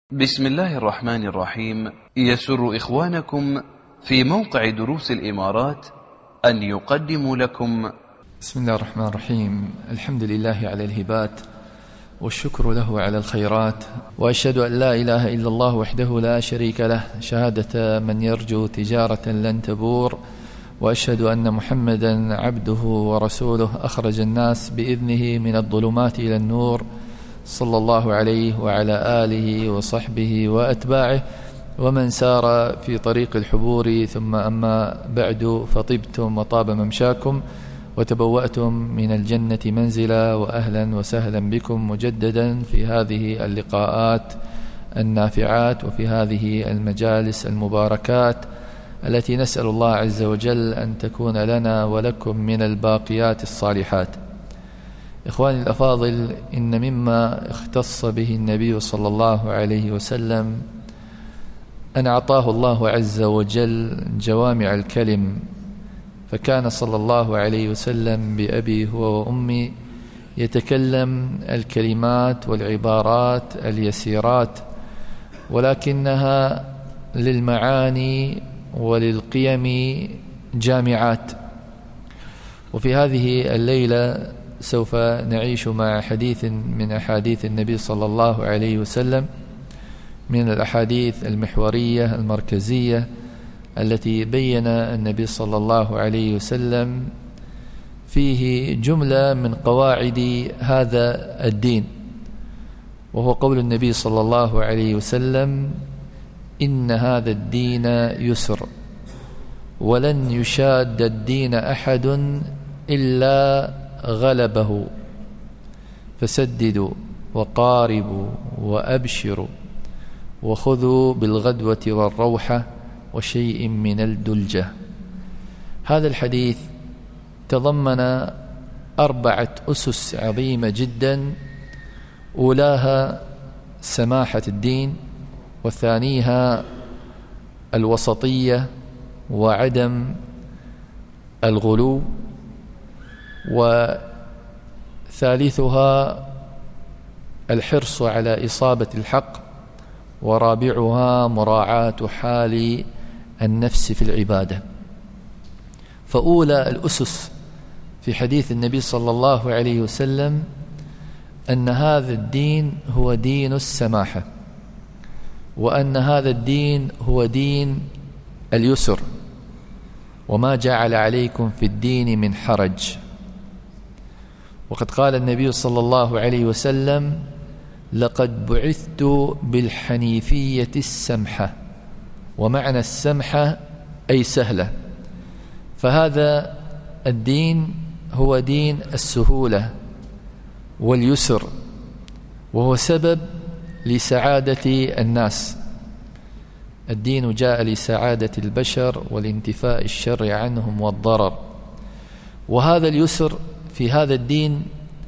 بسم الله الرحمن الرحيم. يسر إخوانكم في موقع دروس الإمارات أن يقدموا لكم بسم الله الرحمن الرحيم. الحمد لله على الهبات والشكر له على الخيرات، وأشهد أن لا إله إلا الله وحده لا شريك له شهادة من يرجو تجارة لن تبور، وأشهد أن محمدا عبده ورسوله أخرج الناس بإذنه من الظلمات إلى النور، صلى الله عليه وعلى آله وصحبه وأتباعه ومن سار في طريق الحبور. ثم أما بعد، فطبتم وطاب ممشاكم وتبوأتم من الجنة منزلا، وأهلا وسهلا بكم مجددا في هذه اللقاءات النافعات وفي هذه المجالس المباركات التي نسأل الله عز وجل أن تكون لنا ولكم من الباقيات الصالحات. إخواني الأفاضل، إن مما اختص به النبي صلى الله عليه وسلم أن أعطاه الله عز وجل جوامع الكلم، فكان صلى الله عليه وسلم بأبي هو وأمي يتكلم الكلمات والعبارات اليسيرات، ولكنها للمعاني وللقيم جامعات. وفي هذه الليلة سوف نعيش مع حديث من أحاديث النبي صلى الله عليه وسلم، من الأحاديث المحورية المركزية التي بين النبي صلى الله عليه وسلم فيه جملة من قواعد هذا الدين، وهو قول النبي صلى الله عليه وسلم: إن هذا الدين يسر ولن يشاد الدين أحد إلا غلبه، فسددوا وقاربوا وأبشروا وخذوا بالغدوة والروحة وشيء من الدلجة. هذا الحديث تضمن 4 أسس عظيمة جدا، أولاها سماحة الدين، وثانيها الوسطية وعدم الغلو، وثالثها الحرص على إصابة الحق، ورابعها مراعاة حال النفس في العبادة. فأولى الأسس في حديث النبي صلى الله عليه وسلم أن هذا الدين هو دين السماحة، وأن هذا الدين هو دين اليسر، وما جعل عليكم في الدين من حرج. وقد قال النبي صلى الله عليه وسلم: لقد بعثت بالحنيفية السمحة، ومعنى السمحة أي سهلة. فهذا الدين هو دين السهولة واليسر، وهو سبب لسعادة الناس. الدين جاء لسعادة البشر والانتفاء الشر عنهم والضرر، وهذا اليسر في هذا الدين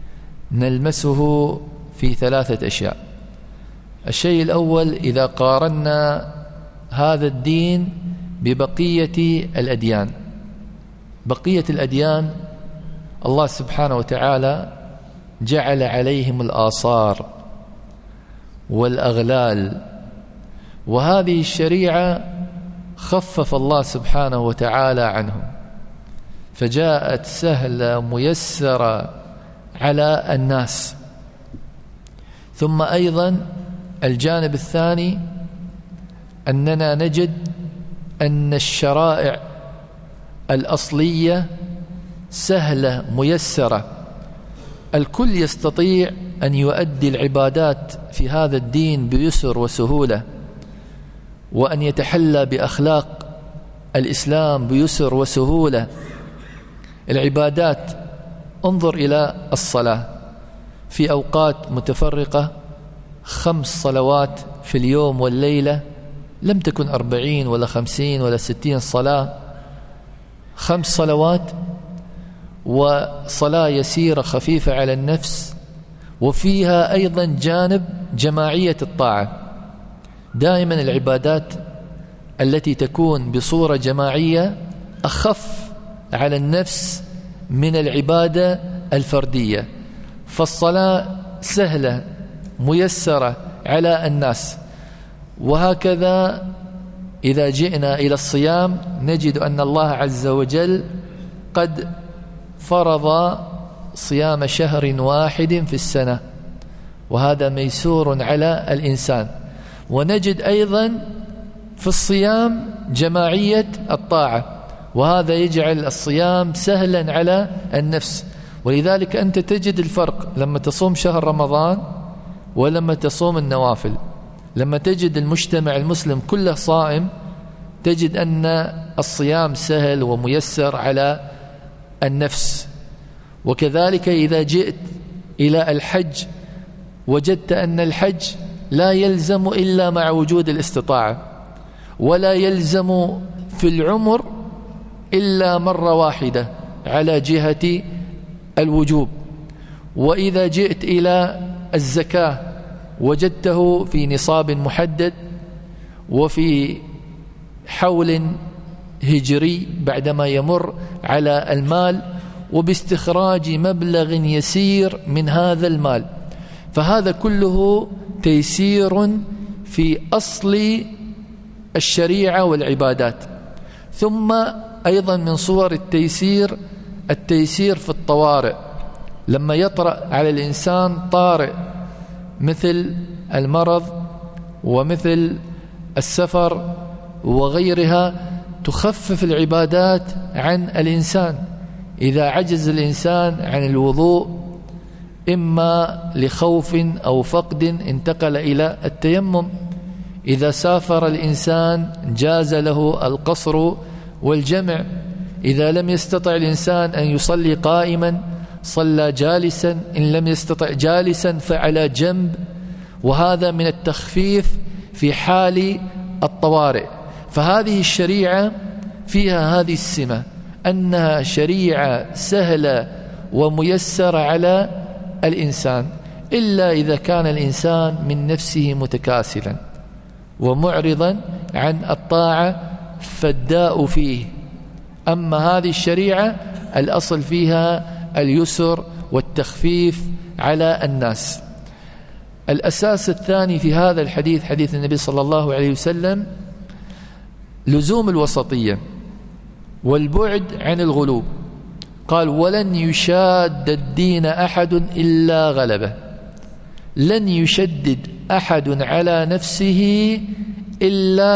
نلمسه في 3 أشياء. الشيء الأول، إذا قارنا هذا الدين ببقية الأديان، بقية الأديان الله سبحانه وتعالى جعل عليهم الآثار والأغلال، وهذه الشريعة خفف الله سبحانه وتعالى عنهم، فجاءت سهلة ميسرة على الناس. ثم أيضا الجانب الثاني، أننا نجد أن الشرائع الأصلية سهلة ميسرة، الكل يستطيع أن يؤدي العبادات في هذا الدين بيسر وسهولة، وأن يتحلى بأخلاق الإسلام بيسر وسهولة. العبادات، انظر إلى الصلاة في أوقات متفرقة، 5 صلوات في اليوم والليلة، لم تكن 40 ولا 50 ولا 60 صلاة، 5 صلوات، وصلاة يسيرة خفيفة على النفس، وفيها أيضا جانب جماعية الطاعة. دائما العبادات التي تكون بصورة جماعية أخف على النفس من العبادة الفردية، فالصلاة سهلة ميسرة على الناس. وهكذا إذا جئنا إلى الصيام نجد أن الله عز وجل قد فرض صيام شهر واحد في السنة، وهذا ميسور على الإنسان. ونجد أيضا في الصيام جماعية الطاعة، وهذا يجعل الصيام سهلا على النفس. ولذلك أنت تجد الفرق لما تصوم شهر رمضان ولما تصوم النوافل. لما تجد المجتمع المسلم كله صائم تجد أن الصيام سهل وميسر على النفس. وكذلك إذا جئت إلى الحج وجدت أن الحج لا يلزم إلا مع وجود الاستطاعة، ولا يلزم في العمر إلا مرة واحدة على جهة الوجوب. وإذا جئت إلى الزكاة وجدته في نصاب محدد وفي حول هجري بعدما يمر على المال، وباستخراج مبلغ يسير من هذا المال. فهذا كله تيسير في أصل الشريعة والعبادات. ثم أيضا من صور التيسير في الطوارئ، لما يطرأ على الإنسان طارئ مثل المرض ومثل السفر وغيرها تخفف العبادات عن الإنسان. إذا عجز الإنسان عن الوضوء إما لخوف أو فقد انتقل إلى التيمم. إذا سافر الإنسان جاز له القصر والجمع. إذا لم يستطع الإنسان أن يصلي قائما صلى جالسا، إن لم يستطع جالسا فعلى جنب. وهذا من التخفيف في حال الطوارئ. فهذه الشريعة فيها هذه السمة، أنها شريعة سهلة وميسرة على الإنسان، إلا إذا كان الإنسان من نفسه متكاسلا ومعرضا عن الطاعة فالداء فيه. أما هذه الشريعة الأصل فيها اليسر والتخفيف على الناس. الأساس الثاني في هذا الحديث، حديث النبي صلى الله عليه وسلم، لزوم الوسطية والبعد عن الغلو. قال: ولن يشاد الدين أحد إلا غلبه. لن يشدد أحد على نفسه إلا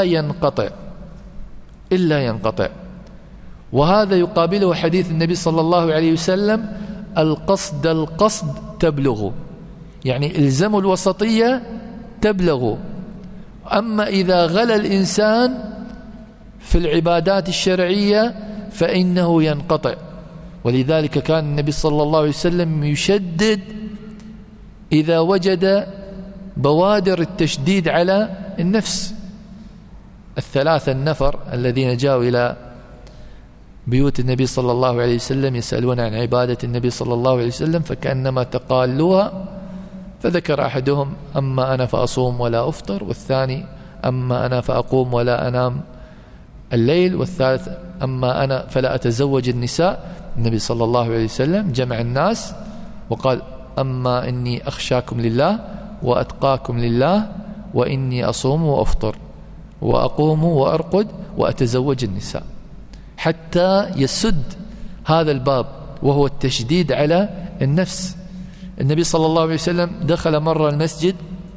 ينقطع. وهذا يقابله حديث النبي صلى الله عليه وسلم: القصد تبلغ، يعني الزموا الوسطية تبلغ. أما إذا غلا الإنسان في العبادات الشرعية فإنه ينقطع. ولذلك كان النبي صلى الله عليه وسلم يشدد إذا وجد بوادر التشديد على النفس. الثلاثة النفر الذين جاءوا إلى بيوت النبي صلى الله عليه وسلم يسألون عن عبادة النبي صلى الله عليه وسلم فكأنما تقالوها، فذكر أحدهم: أما أنا فأصوم ولا أفطر، والثاني: أما أنا فأقوم ولا أنام الليل، والثالث: أما أنا فلا أتزوج النساء. النبي صلى الله عليه وسلم جمع الناس وقال: أما إني أخشاكم لله وأتقاكم لله، وإني أصوم وأفطر وأقوم وأرقد وأتزوج النساء، حتى يسد هذا الباب وهو التشديد على النفس. النبي صلى الله عليه وسلم دخل مرة المسجد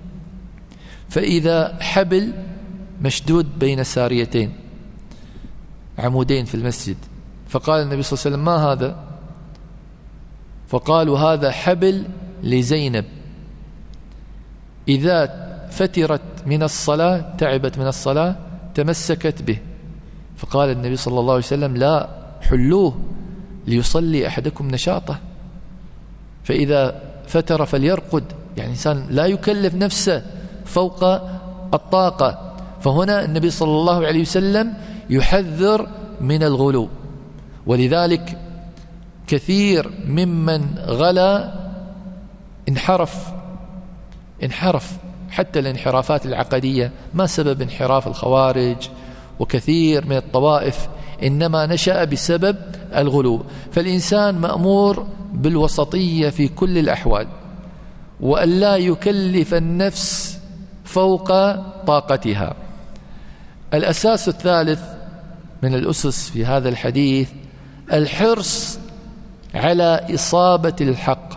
فإذا حبل مشدود بين ساريتين، عمودين في المسجد، فقال النبي صلى الله عليه وسلم: ما هذا؟ فقالوا: هذا حبل لزينب، إذا فترت من الصلاة، تعبت من الصلاة، تمسكت به. فقال النبي صلى الله عليه وسلم: لا، حلوه ليصلي أحدكم نشاطه، فإذا فتر فليرقد. يعني إنسان لا يكلف نفسه فوق الطاقة. فهنا النبي صلى الله عليه وسلم يحذر من الغلو. ولذلك كثير ممن غلا انحرف حتى الانحرافات العقدية. ما سبب انحراف الخوارج وكثير من الطوائف؟ إنما نشأ بسبب الغلو. فالإنسان مأمور بالوسطية في كل الأحوال، وأن لا يكلف النفس فوق طاقتها. الأساس الثالث من الأسس في هذا الحديث الحرص على إصابة الحق،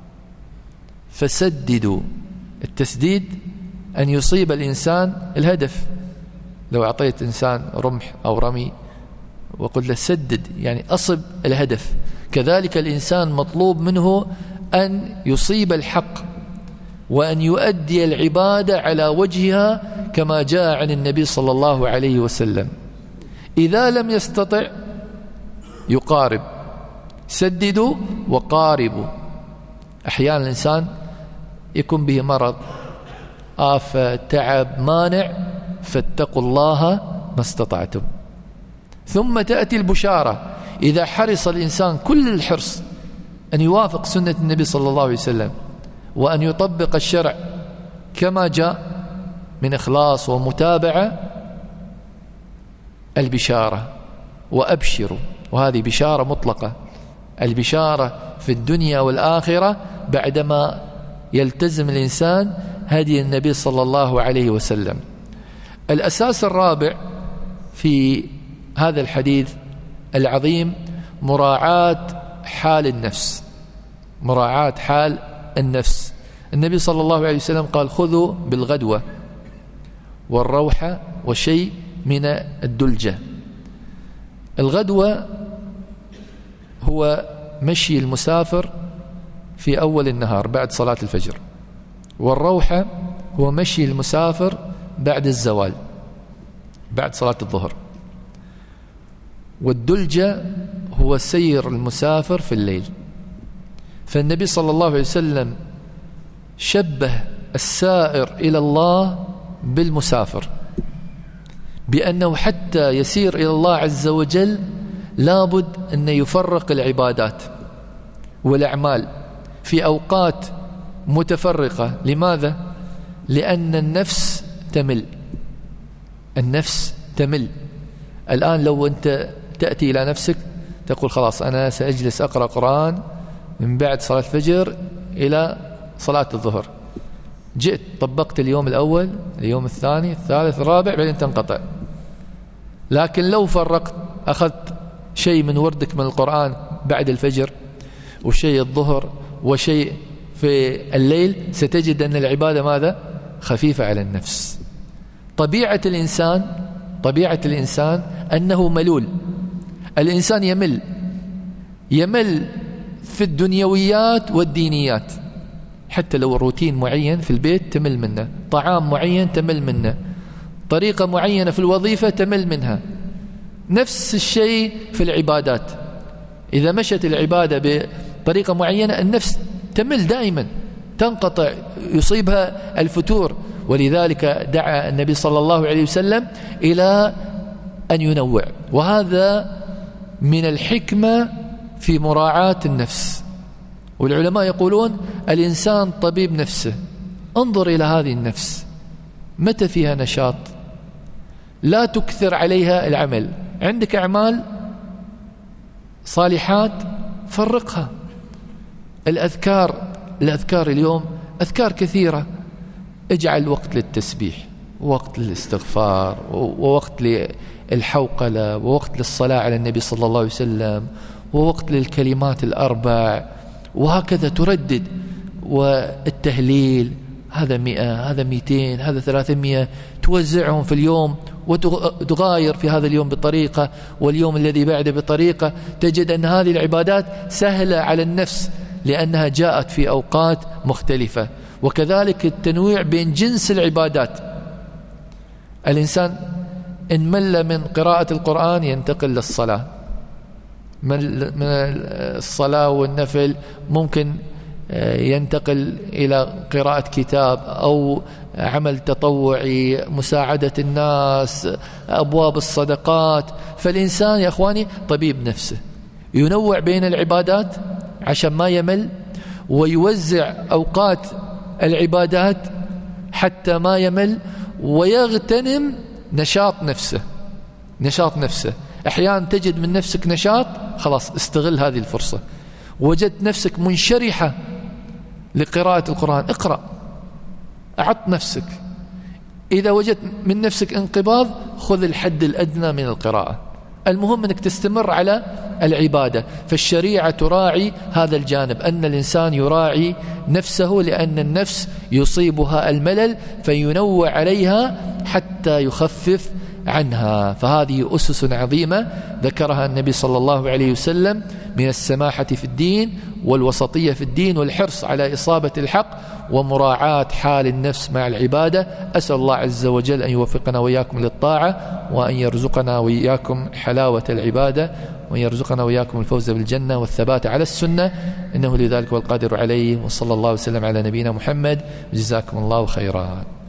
فسددوا. التسديد أن يصيب الإنسان الهدف. لو أعطيت إنسان رمح أو رمي وقلت له سدد، يعني أصب الهدف، كذلك الإنسان مطلوب منه أن يصيب الحق وأن يؤدي العبادة على وجهها كما جاء عن النبي صلى الله عليه وسلم. إذا لم يستطع يقارب. سددوا وقاربوا. أحيانا الإنسان يكون به مرض، آفة، تعب، مانع، فاتقوا الله ما استطعتم. ثم تأتي البشارة. إذا حرص الإنسان كل الحرص أن يوافق سنة النبي صلى الله عليه وسلم وأن يطبق الشرع كما جاء من إخلاص ومتابعة، البشارة وأبشروا. وهذه بشارة مطلقة، البشارة في الدنيا والآخرة بعدما يلتزم الإنسان هدي النبي صلى الله عليه وسلم. الأساس الرابع في هذا الحديث العظيم مراعاة حال النفس. مراعاة حال النفس. النبي صلى الله عليه وسلم قال خذوا بالغدوة والروحة وشيء من الدلجة. الغدوة هو مشي المسافر في أول النهار بعد صلاة الفجر، والروحة هو مشي المسافر بعد الزوال بعد صلاة الظهر، والدلجة هو سير المسافر في الليل. فالنبي صلى الله عليه وسلم شبه السائر إلى الله بالمسافر، بأنه حتى يسير إلى الله عز وجل لابد أن يفرق العبادات والأعمال في أوقات متفرقة. لماذا؟ لأن النفس تمل. النفس تمل. الآن لو أنت تأتي إلى نفسك تقول خلاص أنا سأجلس أقرأ قرآن من بعد صلاة الفجر إلى صلاة الظهر، جئت طبقت اليوم الأول، اليوم الثاني، الثالث، الرابع، بعدين تنقطع. لكن لو فرقت، أخذت شيء من وردك من القرآن بعد الفجر وشيء الظهر وشيء في الليل، ستجد أن العبادة ماذا؟ خفيفة على النفس. طبيعة الإنسان أنه ملول. الإنسان يمل في الدنيويات والدينيات. حتى لو روتين معين في البيت تمل منه، طعام معين تمل منه، طريقة معينة في الوظيفة تمل منها. نفس الشيء في العبادات. إذا مشت العبادة بطريقة معينة النفس تمل دائما، تنقطع، يصيبها الفتور. ولذلك دعا النبي صلى الله عليه وسلم إلى أن ينوع. وهذا من الحكمة في مراعاة النفس. والعلماء يقولون الإنسان طبيب نفسه. انظر إلى هذه النفس متى فيها نشاط، لا تكثر عليها العمل. عندك أعمال صالحات فرقها. الأذكار اليوم أذكار كثيرة، اجعل وقت للتسبيح ووقت للاستغفار ووقت للحوقلة ووقت للصلاة على النبي صلى الله عليه وسلم ووقت للكلمات الأربع، وهكذا تردد. والتهليل هذا 100، هذا 200، هذا 300، توزعهم في اليوم وتغاير في هذا اليوم بطريقة واليوم الذي بعده بطريقة. تجد أن هذه العبادات سهلة على النفس لأنها جاءت في أوقات مختلفة. وكذلك التنويع بين جنس العبادات. الإنسان إن مل من قراءة القرآن ينتقل للصلاة، من الصلاة والنفل ممكن ينتقل إلى قراءة كتاب أو عمل تطوعي، مساعدة الناس، أبواب الصدقات. فالإنسان يا أخواني طبيب نفسه، ينوع بين العبادات عشان ما يمل، ويوزع أوقات العبادات حتى ما يمل، ويغتنم نشاط نفسه. أحيانا تجد من نفسك نشاط، خلاص استغل هذه الفرصة. وجدت نفسك منشرحة لقراءة القرآن، اقرأ، أعط نفسك. إذا وجدت من نفسك انقباض خذ الحد الأدنى من القراءة، المهم أنك تستمر على العبادة. فالشريعة تراعي هذا الجانب، أن الإنسان يراعي نفسه، لأن النفس يصيبها الملل فينوع عليها حتى يخفف عنها. فهذه أسس عظيمة ذكرها النبي صلى الله عليه وسلم من السماحة في الدين والوسطية في الدين والحرص على إصابة الحق ومراعاة حال النفس مع العبادة. أسأل الله عز وجل أن يوفقنا وإياكم للطاعة، وأن يرزقنا وإياكم حلاوة العبادة، وأن يرزقنا وإياكم الفوز بالجنة والثبات على السنة، إنه لذلك والقادر عليه. وصلى الله وسلم على نبينا محمد، جزاكم الله خيرا.